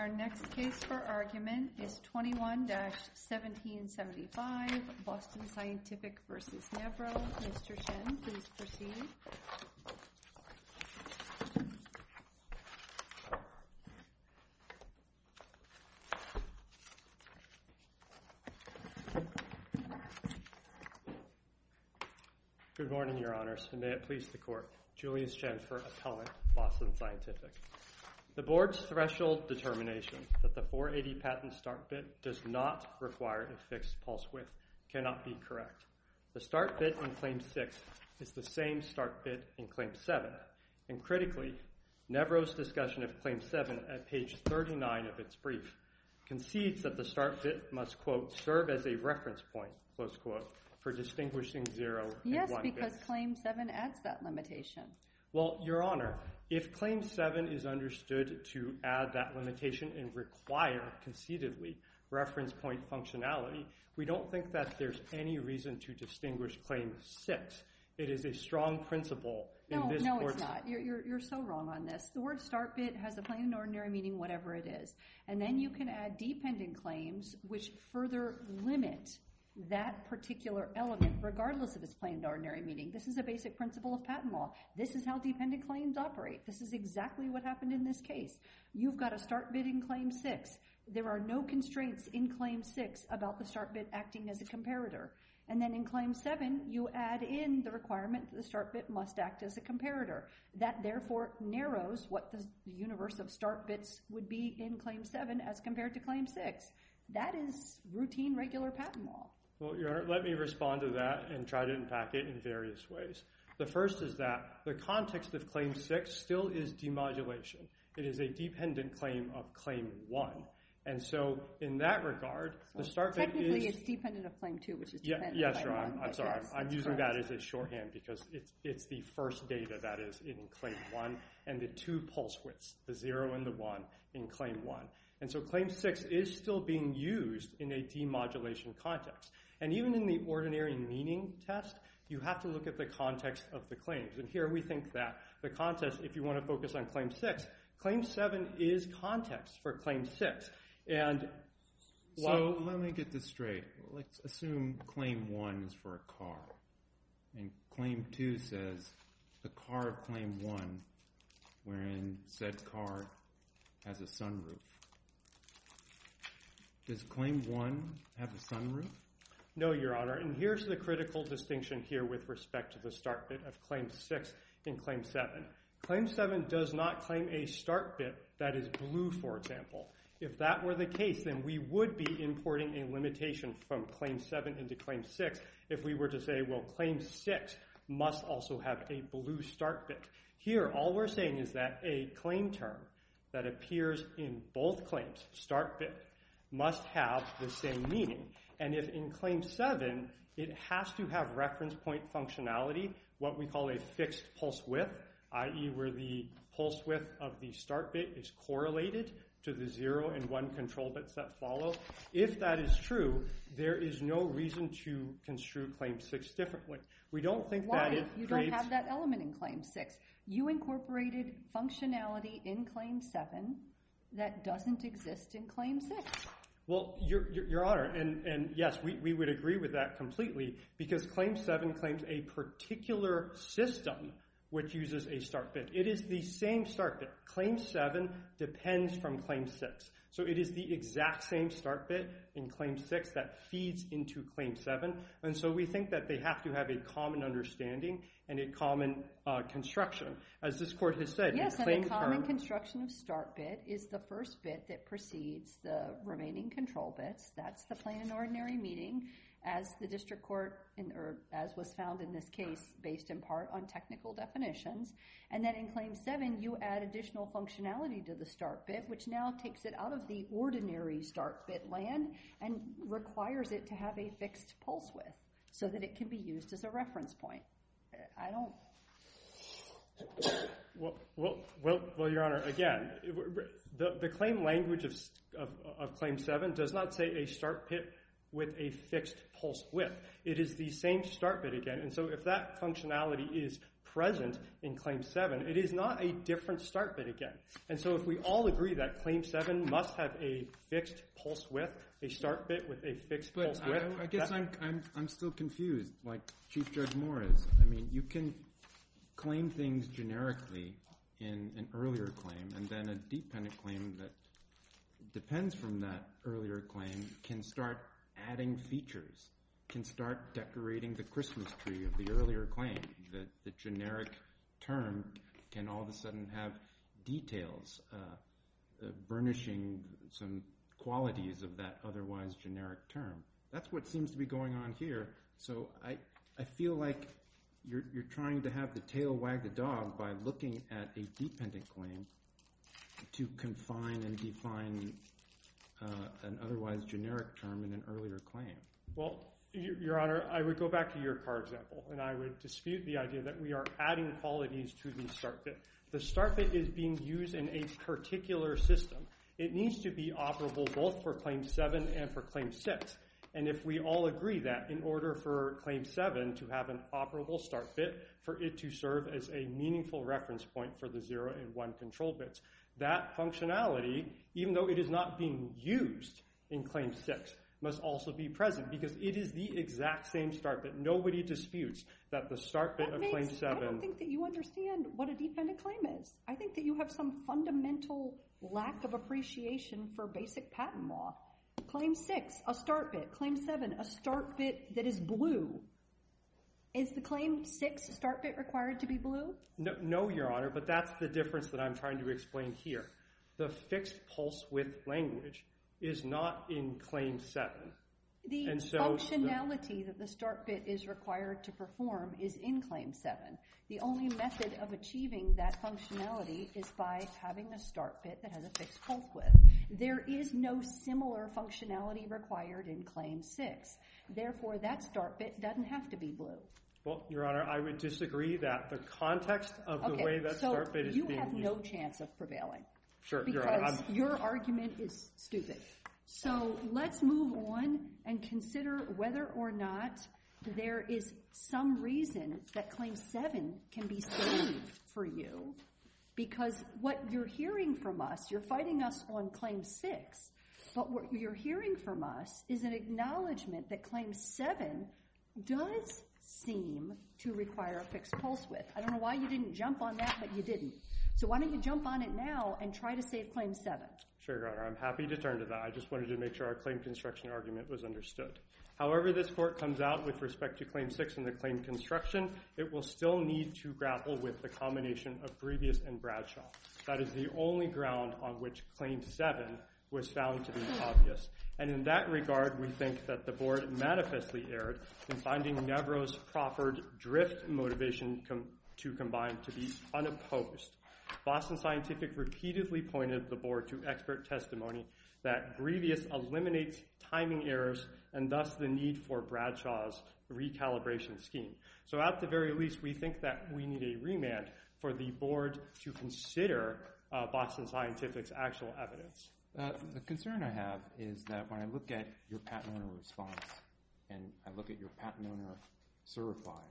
Our next case for argument is 21-1775, Boston Scientific v. Nevro. Mr. Shen, please proceed. Good morning, Your Honors, and may it please the Court. Julius Chen for Appellant, Boston Scientific. The Board's threshold determination that the 480 patent start bit does not require a fixed pulse width cannot be correct. The start bit in Claim 6 is the same start bit in Claim 7, and critically, Nevro's discussion of Claim 7 at page 39 of its brief concedes that the start bit must, quote, serve as a reference point, close quote, for distinguishing 0 and 1 Yes, bits. because Claim 7 adds that limitation. Well, Your Honor, if Claim 7 is understood to add that limitation and require, conceitedly, reference point functionality, we don't think that there's any reason to distinguish Claim 6. It is a strong principle in this No, Court's... it's not. You're so wrong on this. The word start bit has a plain and ordinary meaning, whatever it is. And then you can add dependent claims which further limit that particular element, regardless of its plain and ordinary meaning. This is a basic principle of patent law. This is how dependent claims operate. This is exactly what happened in this case. You've got a start bit in Claim 6. There are no constraints in Claim 6 about the start bit acting as a comparator. And then in Claim 7, you add in the requirement that the start bit must act as a comparator. That therefore narrows what the universe of start bits would be in Claim 7 as compared to Claim 6. That is routine, regular patent law. Well, Your Honor, let me respond to that and try to unpack it in various ways. The first is that the context of Claim 6 still is demodulation. It is a dependent claim of Claim 1. And so, in that regard, the start bit is... Technically, it's dependent of Claim 2, which is dependent Yes, of Your Claim Honor, 1. I'm sorry. Yes, I'm using correct. that as a shorthand because it's the first data that is in Claim 1 and the two pulse widths, the 0 and the 1, in Claim 1. And so Claim 6 is still being used in a demodulation context. And even in the ordinary meaning test, you have to look at the context of the claims. And here we think that the context, if you want to focus on Claim 6, Claim 7 is context for Claim 6. And so let me get this straight. Let's assume Claim 1 is for a car. And Claim 2 says the car of Claim 1, wherein said car has a sunroof. Does Claim 1 have a sunroof? No, Your Honor, and here's the critical distinction here with respect to the start bit of Claim 6 in Claim 7. Claim 7 does not claim a start bit that is blue, for example. If that were the case, then we would be importing a limitation from Claim 7 into Claim 6 if we were to say, well, Claim 6 must also have a blue start bit. Here, all we're saying is that a claim term that appears in both claims, start bit, must have the same meaning. And if in Claim 7, it has to have reference point functionality, what we call a fixed pulse width, i.e. where the pulse width of the start bit is correlated to the 0 and 1 control bits that follow. If that is true, there is no reason to construe Claim 6 differently. We don't think that it You creates... don't have that element in Claim 6. You incorporated functionality in Claim 7 that doesn't exist in Claim 6. Well, Your Honor, and yes, we would agree with that completely because Claim 7 claims a particular system which uses a start bit. It is the same start bit. Claim 7 depends from Claim 6. So it is the exact same start bit in Claim 6 that feeds into Claim 7. And so we think that they have to have a common understanding and a common construction. As this Court has said, yes, a claim and the common term... construction of start bit is the first bit that precedes the remaining control bits. That's the plain and ordinary meaning, as the district court, or as was found in this case, based in part on technical definitions. And then in Claim 7, you add additional functionality to the start bit, which now takes it out of the ordinary start bit land and requires it to have a fixed pulse width so that it can be used as a reference point. I don't... Well, Your Honor, again, the claim language of Claim 7 does not say a start bit with a fixed pulse width. It is the same start bit again. And so if that functionality is present in Claim 7, it is not a different start bit again. And so if we all agree that Claim 7 must have a fixed pulse width, a start bit with a fixed pulse width. I guess I'm still confused, like Chief Judge Moore is. I mean, you can claim things generically in an earlier claim, and then a dependent claim that depends from that earlier claim can start adding features, can start decorating the Christmas tree of the earlier claim. The generic term can all of a sudden have details, burnishing some qualities of that otherwise generic term. That's what seems to be going on here. So I feel like you're trying to have the tail wag the dog by looking at a dependent claim to confine and define an otherwise generic term in an earlier claim. Well, Your Honor, I would go back to your car example, and I would dispute the idea that we are adding qualities to the start bit. The start bit is being used in a particular system. It needs to be operable both for Claim 7 and for Claim 6. And if we all agree that in order for Claim 7 to have an operable start bit, for it to serve as a meaningful reference point for the 0 and 1 control bits, that functionality, even though it is not being used in Claim 6, must also be present because it is the exact same start bit. Nobody disputes that the start bit of Claim 7... I don't think that you understand what a dependent claim is. I think that you have some fundamental lack of appreciation for basic patent law. Claim 6, a start bit. Claim 7, a start bit that is blue. Is the Claim 6 start bit required to be blue? No, Your Honor, but that's the difference that I'm trying to explain here. The fixed pulse width language is not in Claim 7. The functionality that the start bit is required to perform is in Claim 7. The only method of achieving that functionality is by having a start bit that has a fixed pulse width. There is no similar functionality required in Claim 6. Therefore, that start bit doesn't have to be blue. Well, Your Honor, I would disagree that the context of the way that start bit is being used... you have no chance of prevailing. Sure, Your Honor. Because your argument is stupid. So let's move on and consider whether or not there is some reason that Claim 7 can be saved for you, because what you're hearing from us, you're fighting us on Claim 6, but what you're hearing from us is an acknowledgement that Claim 7 does seem to require a fixed pulse width. I don't know why you didn't jump on that, but you didn't. So why don't you jump on it now and try to save Claim 7? Sure, Your Honor. I'm happy to turn to that. I just wanted to make sure our claim construction argument was understood. However this court comes out with respect to Claim 6 and the claim construction, it will still need to grapple with the combination of Grievous and Bradshaw. That is the only ground on which Claim 7 was found to be obvious. And in that regard, we think that the board manifestly erred in finding Nevro's proffered drift motivation to combine to be unopposed. Boston Scientific repeatedly pointed the board to expert testimony that Grievous eliminates timing errors and thus the need for Bradshaw's recalibration scheme. So at the very least, we think that we need a remand for the board to consider Boston Scientific's actual evidence. The concern I have is that when I look at your patent owner response and I look at your patent owner certify,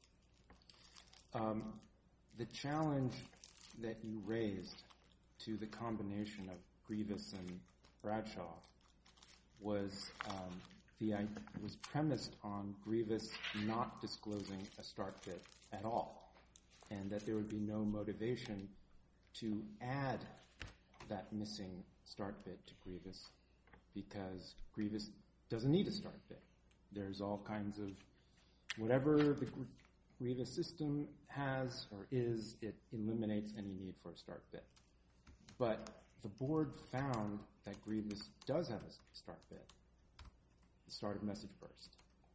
the challenge that you raised to the combination of Grievous and Bradshaw was premised on Grievous not disclosing a start bit at all, and that there would be no motivation to add that missing start bit to Grievous because Grievous doesn't need a start bit. There's all kinds of whatever the Grievous system has or is, it eliminates any need for a start bit. But the board found that Grievous does have a start bit, the start of message burst.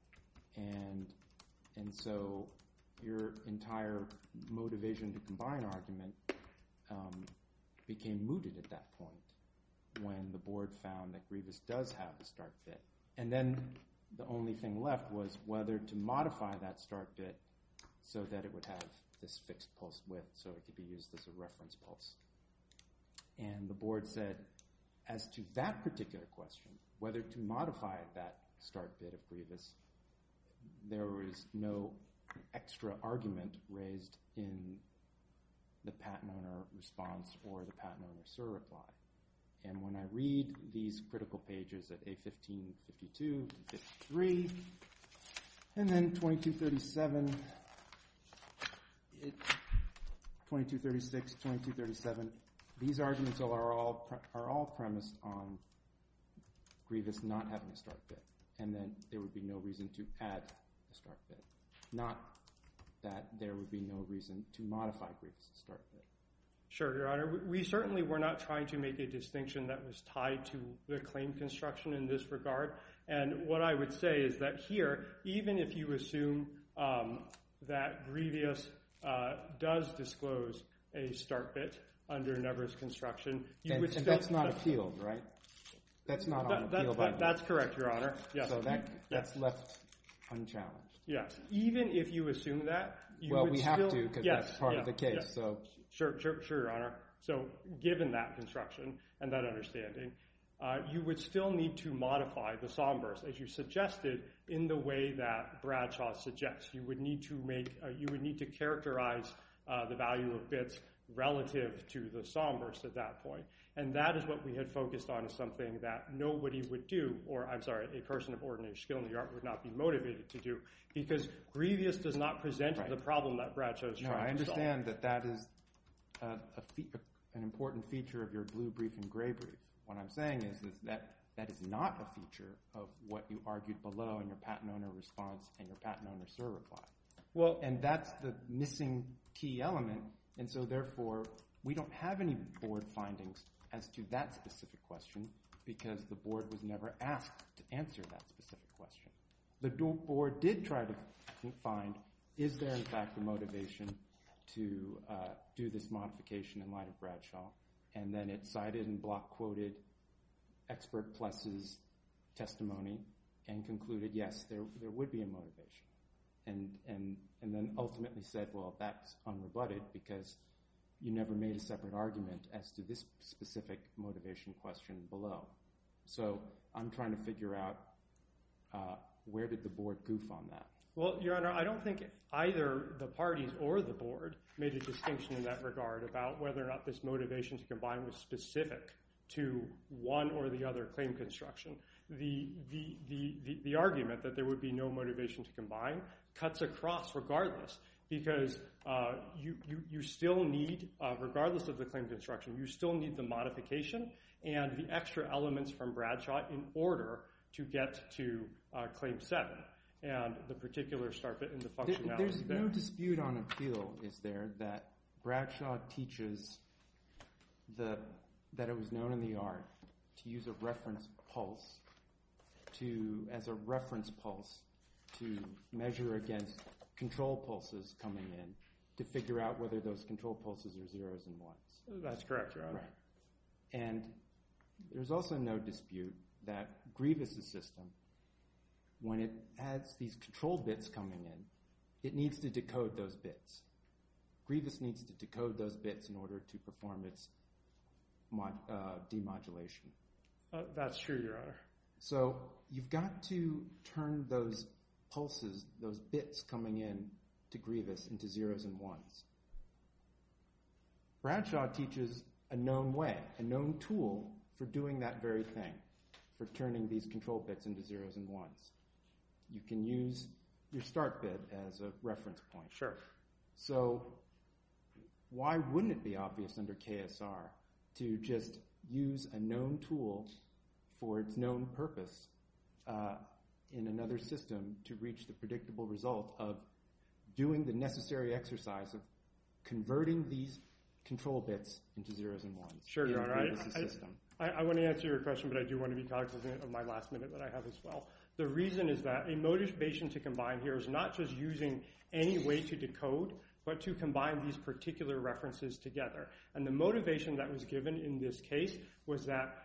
And so your entire motivation to combine argument became mooted at that point when the board found that Grievous does have a start bit. And then the only thing left was whether to modify that start bit so that it would have this fixed pulse width so it could be used as a reference pulse. And the board said, as to that particular question, whether to modify that start bit of Grievous, there was no extra argument raised in the patent owner response or the patent owner SIR reply. And when I read these critical pages at A15, 52, 53, and then 2237, 2236, 2237, these arguments are all premised on Grievous not having a start bit, and then there would be no reason to add a start bit, not that there would be no reason to modify Grievous' start bit. Sure, Your Honor. We certainly were not trying to make a distinction that was tied to the claim construction in this regard. And what I would say is that here, even if you assume that Grievous does disclose a start bit under Nevers construction, you would still... And that's not appealed, right? That's not on appeal by... That's correct, Your Honor. Yes. So that's left unchallenged. Yes. Even if you assume that, you would still... Well, we have to, because that's part of the case, so... Sure, Your Honor. So given that construction and that understanding, you would still need to modify the Sombers, as you suggested, in the way that Bradshaw suggests. You would need to characterize the value of bits relative to the Sombers at that point. And that is what we had focused on as something that nobody would do, or I'm sorry, a person of ordinary skill in the art would not be motivated to do, because Grievous does not present the problem that Bradshaw is trying to solve. No, I understand that is an important feature of your blue brief and gray brief. What I'm saying is that is not a feature of what you argued below in your patent owner response and your patent owner SIR reply. Well, and that's the missing key element, and so therefore we don't have any board findings as to that specific question because the board was never asked to answer that specific question. The board did try to find, is there in fact a motivation to do this modification in light of Bradshaw, and then it cited and block quoted Expert Plus's testimony and concluded, yes, there would be a motivation. And then ultimately said, well, that's unrebutted because you never made a separate argument as to this specific motivation question below. So I'm trying to figure out where did the board goof on that? Well, Your Honor, I don't think either the parties or the board made a distinction in that regard about whether or not this motivation to combine was specific to one or the other claim construction. The argument that there would be no motivation to combine cuts across regardless, because you still need, regardless of the claim construction, you still need the modification and the extra elements from Bradshaw in order to get to Claim 7 and the particular start bit in the functionality. There's no dispute on appeal, is there, that Bradshaw teaches that it was known in the art to use a reference pulse as a reference pulse to measure against control pulses coming in to figure out whether those control pulses are zeros and ones. That's correct, Your Honor. Right. And there's also no dispute that Grievous' system, when it has these control bits coming in, it needs to decode those bits. Grievous needs to decode those bits in order to perform its demodulation. That's true, Your Honor. So you've got to turn those pulses, those bits coming in to Grievous into zeros and ones. Bradshaw teaches a known way, a known tool for doing that very thing, for turning these control bits into zeros and ones. You can use your start bit as a reference point. Sure. So why wouldn't it be obvious under KSR to just use a known tool for its known purpose in another system to reach the predictable result of doing the necessary exercise of converting these control bits into zeros and ones? Sure, Your Honor. I want to answer your question, but I do want to be cognizant of my last minute that I have as well. The reason is that a motivation to combine here is not just using any way to decode, but to combine these particular references together. And the motivation that was given in this case was that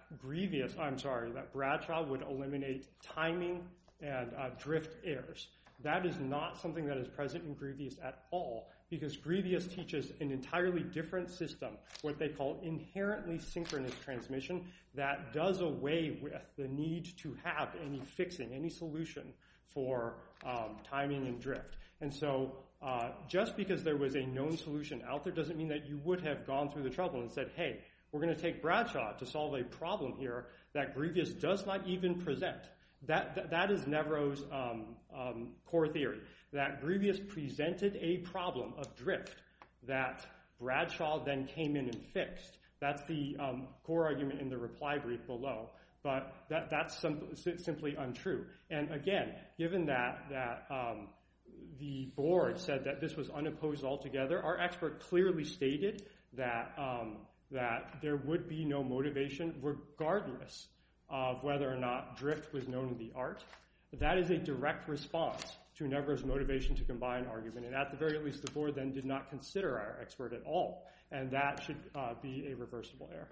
Bradshaw would eliminate timing and drift errors. That is not something that is present in Grievous at all, because Grievous teaches an entirely different system, what they call inherently synchronous transmission, that does away with the need to have any fixing, any solution for timing and drift. And so just because there was a known solution out there doesn't mean that you would have gone through the trouble and said, hey, we're going to take Bradshaw to solve a problem here that Grievous does not even present. That is Nevro's core theory, that Grievous presented a problem of drift that Bradshaw then came in and fixed. That's the core argument in the reply brief below. But that's simply untrue. And again, given that the board said that this was unopposed altogether, our expert clearly stated that there would be no motivation regardless of whether or not drift was known in the art. That is a direct response to Nevro's motivation to combine argument. And at the very least, the board then did not consider our expert at all. And that should be a reversible error.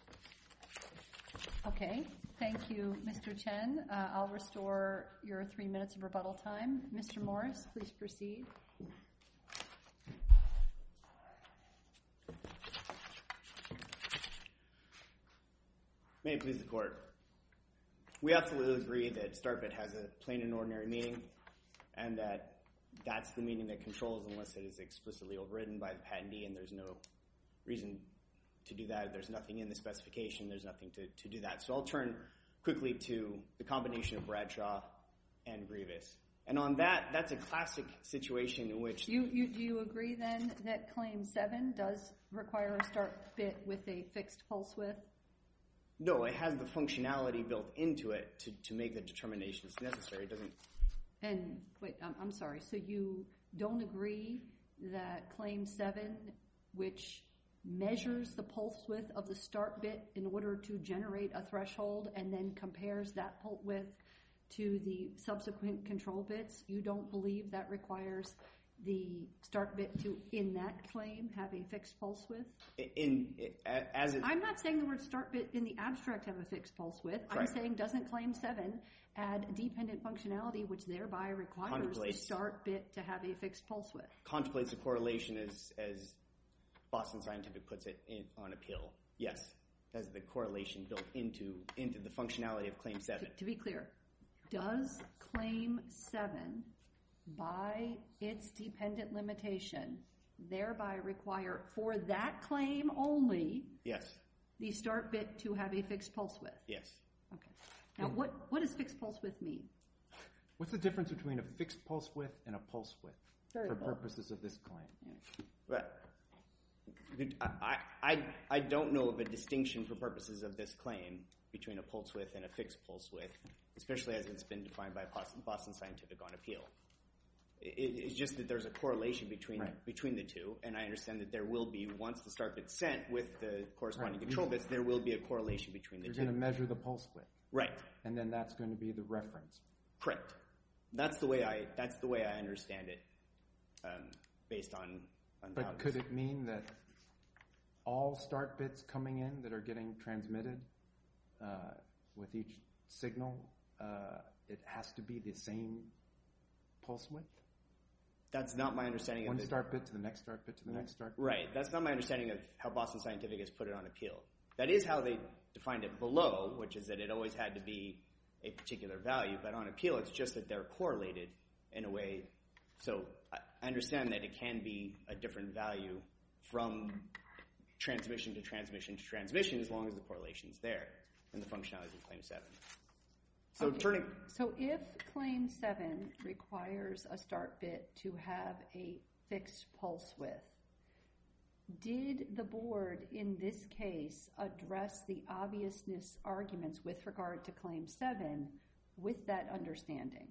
Okay. Thank you, Mr. Chen. I'll restore your 3 minutes of rebuttal time. Mr. Morris, please proceed. May it please the Court. We absolutely agree that start bit has a plain and ordinary meaning, and that's the meaning that controls unless it is explicitly overridden by the patentee, and there's no reason to do that. There's nothing in the specification. There's nothing to do that. So I'll turn quickly to the combination of Bradshaw and Grievous. And on that, that's a classic situation in which... Do you agree, then, that Claim 7 does require a start bit with a fixed pulse width? No, it has the functionality built into it to make the determinations necessary. It doesn't... And, wait, I'm sorry. So you don't agree that Claim 7, which measures the pulse width of the start bit in order to generate a threshold and then compares that pulse width to the subsequent control bits, you don't believe that requires the start bit to, in that claim, have a fixed pulse width? I'm not saying the word start bit in the abstract have a fixed pulse width. Right. I'm saying doesn't Claim 7 add dependent functionality which thereby requires the start bit to have a fixed pulse width? Contemplates a correlation as Boston Scientific puts it on appeal. Yes, has the correlation built into the functionality of Claim 7. To be clear, does Claim 7, by its dependent limitation, thereby require, for that claim only, yes, the start bit to have a fixed pulse width? Yes. Okay. Now, what does fixed pulse width mean? What's the difference between a fixed pulse width and a pulse width for Variable. purposes of this claim? Yeah. I don't know of a distinction for purposes of this claim between a pulse width and a fixed pulse width, especially as it's been defined by Boston Scientific on appeal. It's just that there's a correlation between the two, and I understand that there will be, once the start bit's sent with the corresponding control bits, there will be a correlation between the two. You're going to measure the pulse width. Right. And then that's going to be the reference. Correct. That's the way I understand it, based on But could it mean that all start bits coming in that are getting transmitted with each signal, it has to be the same pulse width? That's not my understanding One of it. start bit to the next start bit to the next start bit? Right. That's not my understanding of how Boston Scientific has put it on appeal. That is how they defined it below, which is that it always had to be a particular value, but on appeal it's just that they're correlated in a way. So I understand that it can be a different value from transmission to transmission to transmission as long as the correlation's there in the functionality of Claim 7. So Okay. So if Claim 7 requires a start bit to have a fixed pulse width, did the board in this case address the obviousness arguments with regard to Claim 7 with that understanding?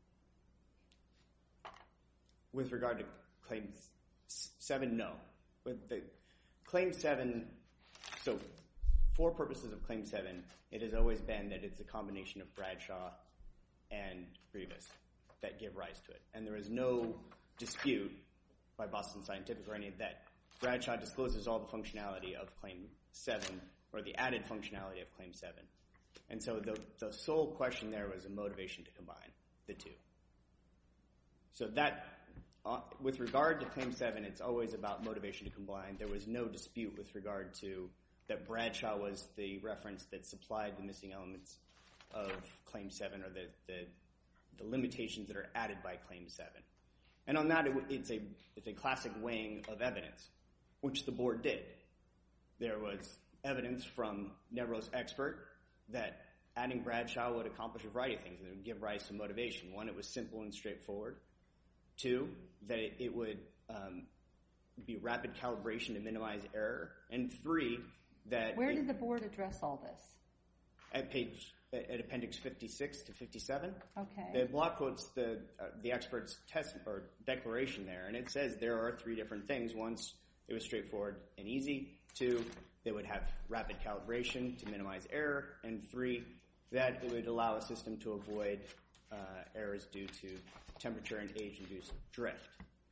With regard to Claim 7, no. With the Claim 7, so for purposes of Claim 7, it has always been that it's a combination of Bradshaw and Grievous that give rise to it. And there is no dispute by Boston Scientific or any of that. Bradshaw discloses all the functionality of Claim 7, or the added functionality of Claim 7. And so the sole question there was a motivation to combine the two. So that, with regard to Claim 7, it's always about motivation to combine. There was no dispute with regard to that Bradshaw was the reference that supplied the missing elements of Claim 7 or the limitations that are added by Claim 7. And on that, it's a classic weighing of evidence, which the board did. There was evidence from Nevro's expert that adding Bradshaw would accomplish a variety of things. It would give rise to motivation. One, it was simple and straightforward. Two, that it would be rapid calibration to minimize error. And three, that... Where did the board address all this? At appendix 56 to 57. Okay. The block quotes the expert's test or declaration there, and it says there are three different things. One, it was straightforward and easy. Two, they would have rapid calibration to minimize error. And three, that it would allow a system to avoid errors due to temperature and age-induced drift.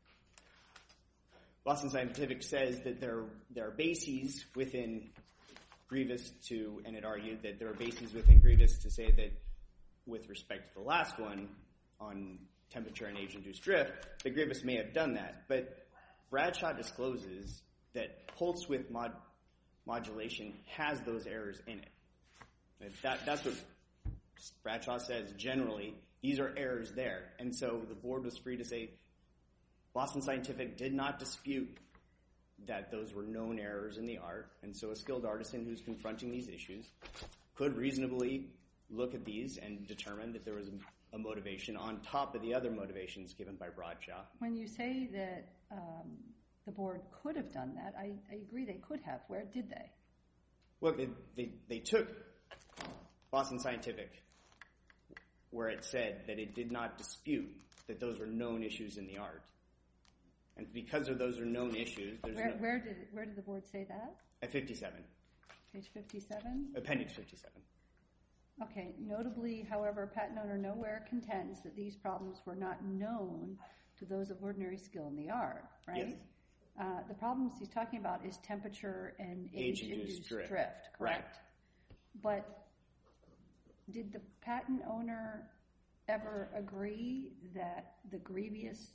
Boston Scientific says that there are bases within Grievous to, and it argued that there are bases within Grievous to say that with respect to the last one on temperature and age-induced drift, that Grievous may have done that. But Bradshaw discloses that pulse width modulation has those errors in it. That's what Bradshaw says generally. These are errors there. And so the board was free to say Boston Scientific did not dispute that those were known errors in the art, and so a skilled artisan who's confronting these issues could reasonably look at these and determine that there was a motivation on top of the other motivations given by Bradshaw. When you say that the board could have done that, I agree they could have. Where did they? Well, they took Boston Scientific where it said that it did not dispute that those were known issues in the art. And because of those are known issues, there's where did the board say that? At 57. Page 57? Appendix 57. Okay. Notably, however, patent owner nowhere contends that these problems were not known to those of ordinary skill in the art, right? Yes. The problems he's talking about is temperature and age-induced drift, correct? Right. But did the patent owner ever agree that the Grievous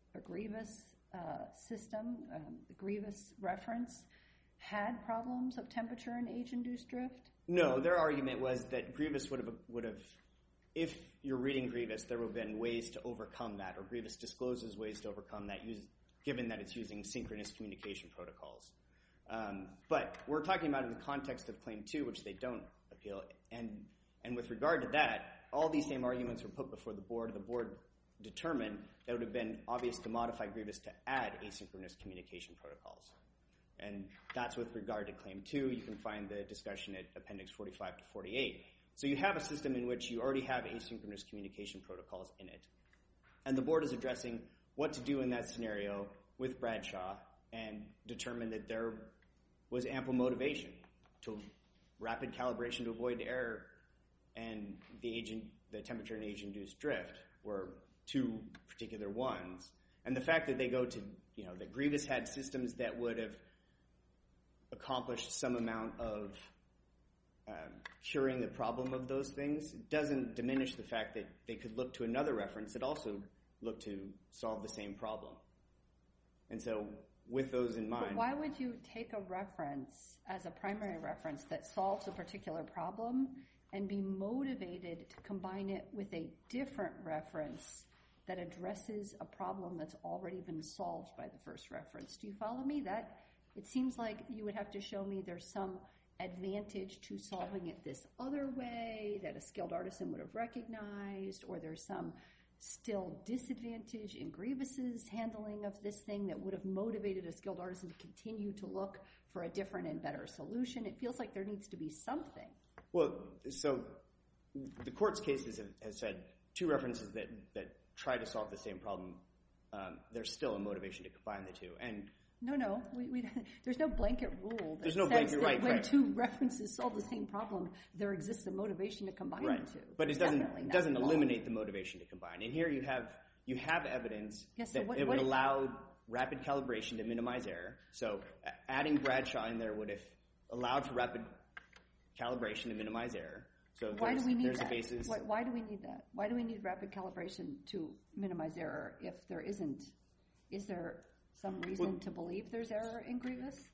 system, the Grievous reference, had problems of temperature and age-induced drift? No, their argument was that Grievous would have, if you're reading Grievous, there would have been ways to overcome that, or Grievous discloses ways to overcome that, given that it's using synchronous communication protocols. But we're talking about in the context of Claim 2, which they don't appeal, and with regard to that, all these same arguments were put before the board. The board determined that it would have been obvious to modify Grievous to add asynchronous communication protocols. And that's with regard to Claim 2. You can find the discussion at Appendix 45 to 48. So you have a system in which you already have asynchronous communication protocols in it. And the board is addressing what to do in that scenario with Bradshaw and determined that there was ample motivation to rapid calibration to avoid error, and the temperature and age-induced drift were two particular ones. And the fact that they go to, that Grievous had systems that would have accomplished some amount of curing the problem of those things doesn't diminish the fact that they could look to another reference that also looked to solve the same problem. And so with those in mind... But why would you take a reference as a primary reference that solves a particular problem and be motivated to combine it with a different reference that addresses a problem that's already been solved by the first reference? Do you follow me? That it seems like you would have to show me there's some advantage to solving it this other way that a skilled artisan would have recognized, or there's some still disadvantage in Grievous's handling of this thing that would have motivated a skilled artisan to continue to look for a different and better solution. It feels like there needs to be something. Well, so the court's cases have said two references that try to solve the same problem. There's still a motivation to combine the two. And No. There's no blanket rule that says that when two references solve the same problem, there exists a motivation to combine the two. But it doesn't eliminate the motivation to combine. And here you have evidence that it would allow rapid calibration to minimize error. So adding Bradshaw in there would have allowed for rapid calibration to minimize error. So why do we need that? Basis. Why do we need that? Why do we need rapid calibration to minimize error if there isn't? Is there some reason to believe there's error in Grievous?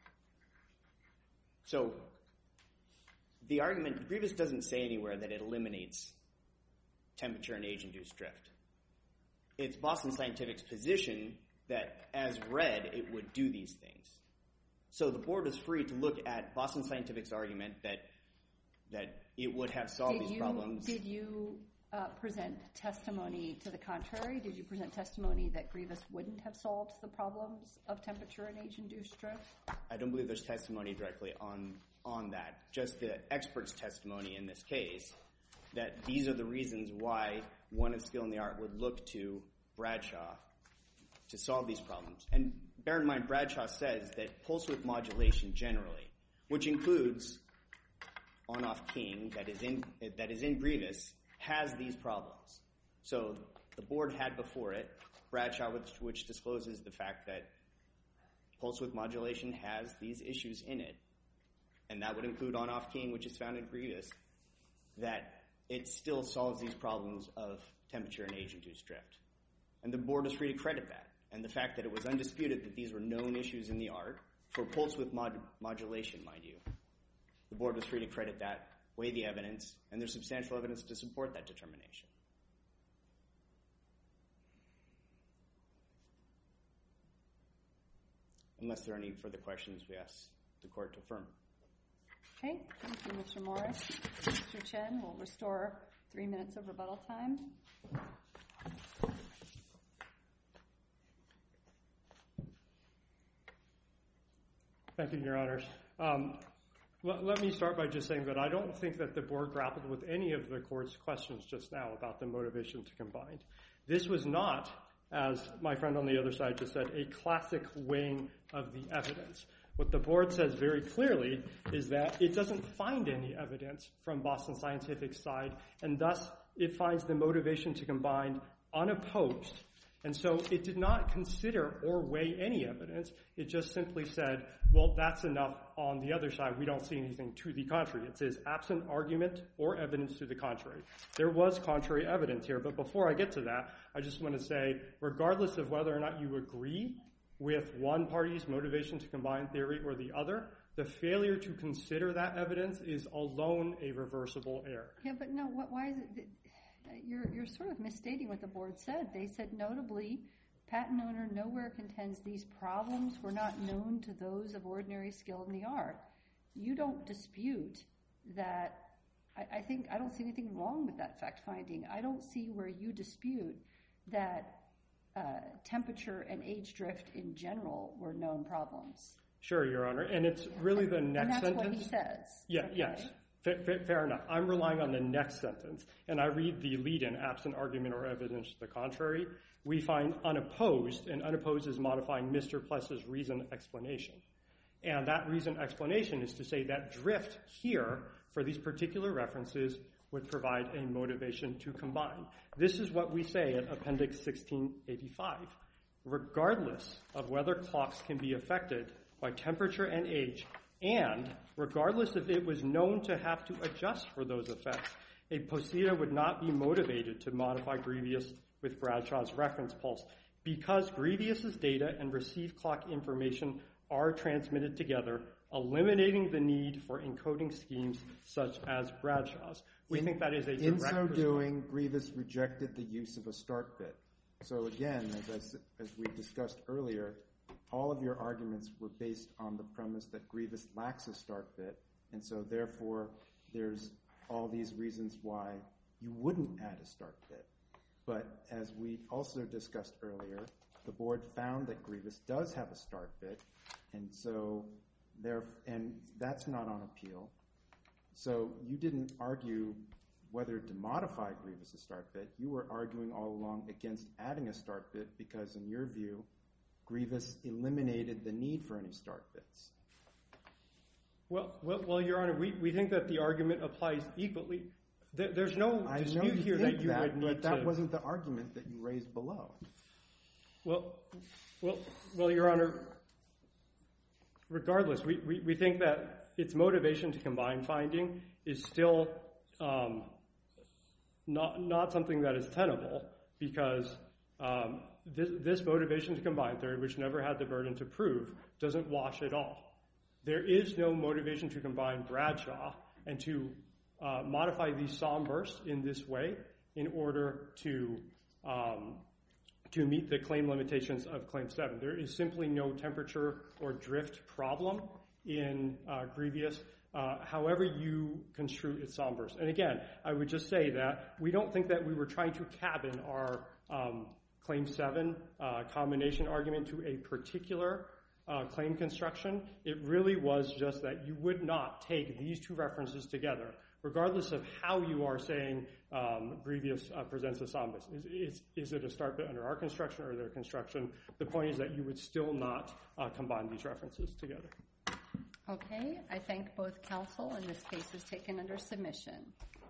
So the argument, Grievous doesn't say anywhere that it eliminates temperature and age-induced drift. it's Boston Scientific's position that, as read, it would do these things. So the board was free to look at Boston Scientific's argument that it would have solved these problems. Did you present testimony to the contrary? Did you present testimony that Grievous wouldn't have solved the problems of temperature and age-induced drift? I don't believe there's testimony directly on that. Just the expert's testimony in this case, that these are the reasons why one of skill in the art would look to Bradshaw to solve these problems. And bear in mind, Bradshaw says that pulse width modulation generally, which includes on-off keying that is in Grievous, has these problems. So the board had before it Bradshaw, which discloses the fact that pulse width modulation has these issues in it, and that would include on-off keying, which is found in Grievous, that it still solves these problems of temperature and age-induced drift. And the board was free to credit that. And the fact that it was undisputed that these were known issues in the art, for pulse width modulation, mind you, the board was free to credit that, weigh the evidence, and there's substantial evidence to support that determination. Unless there are any further questions, we ask the court to affirm. Okay, thank you, Mr. Morris. Mr. Chen will restore 3 minutes of rebuttal time. Thank you, Your Honors. Let me start by just saying that I don't think that the board grappled with any of the court's questions just now about the motivation to combine. This was not, as my friend on the other side just said, a classic weighing of the evidence. What the board says very clearly is that it doesn't find any evidence from Boston Scientific's side, and thus it finds the motivation to combine unopposed. And so it did not consider or weigh any evidence. It just simply said, well, that's enough on the other side. We don't see anything to the contrary. It says absent argument or evidence to the contrary. There was contrary evidence here, but before I get to that, I just want to say, regardless of whether or not you agree with one party's motivation to combine theory or the other, the failure to consider that evidence is alone a reversible error. Yeah, but no, why is it? You're sort of misstating what the board said. They said, notably, patent owner nowhere contends these problems were not known to those of ordinary skill in the art. You don't dispute that. I don't see anything wrong with that fact finding. I don't see where you dispute that temperature and age drift in general were known problems. Sure, Your Honor, and it's really the next sentence. And that's what he says. Yeah, okay. Yes. Fair enough. I'm relying on the next sentence, and I read the lead-in, absent argument or evidence to the contrary. We find unopposed, and unopposed is modifying Mr. Pless's reason explanation. And that reason explanation is to say that drift here, for these particular references, would provide a motivation to combine. This is what we say at Appendix 1685. Regardless of whether clocks can be affected by temperature and age, and regardless if it was known to have to adjust for those effects, a posita would not be motivated to modify Grievous with Bradshaw's reference pulse because Grievous's data and received clock information are transmitted together, eliminating the need for encoding schemes such as Bradshaw's. We think that is a direct response. In so doing, Grievous rejected the use of a start bit. So again, as we discussed earlier, all of your arguments were based on the premise that Grievous lacks a start bit, and so therefore there's all these reasons why you wouldn't add a start bit. But as we also discussed earlier, the board found that Grievous does have a start bit, and that's not on appeal. So you didn't argue whether to modify Grievous's start bit. You were arguing all along against adding a start bit because, in your view, Grievous eliminated the need for any start bits. Well, Your Honor, we think that the argument applies equally. There's no dispute here that you would need to... But that wasn't the argument that you raised below. Well, Your Honor, regardless, we think that its motivation to combine finding is still not something that is tenable because this motivation to combine theory, which never had the burden to prove, doesn't wash at all. There is no motivation to combine Bradshaw and to modify these SOM bursts in this way in order to to meet the claim limitations of Claim 7. There is simply no temperature or drift problem in Grievous, however you construe its sombers. And again, I would just say that we don't think that we were trying to cabin our Claim 7 combination argument to a particular claim construction. It really was just that you would not take these two references together, regardless of how you are saying Grievous presents a sombus. Is it a start bit under our construction or their construction? The point is that you would still not combine these references together. Okay, I thank both counsel, and this case is taken under submission.